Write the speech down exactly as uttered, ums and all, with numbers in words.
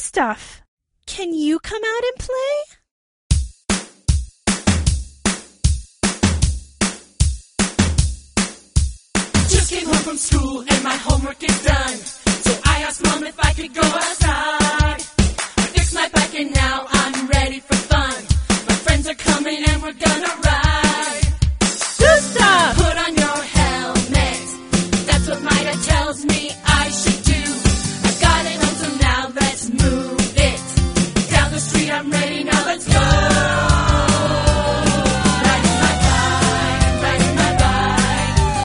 stuff. Can you come out and play? Just came home from school and my homework is done. So I asked Mom if I could go outside. I fixed my bike and now I'm ready for fun. My friends are coming and we're gonna ride.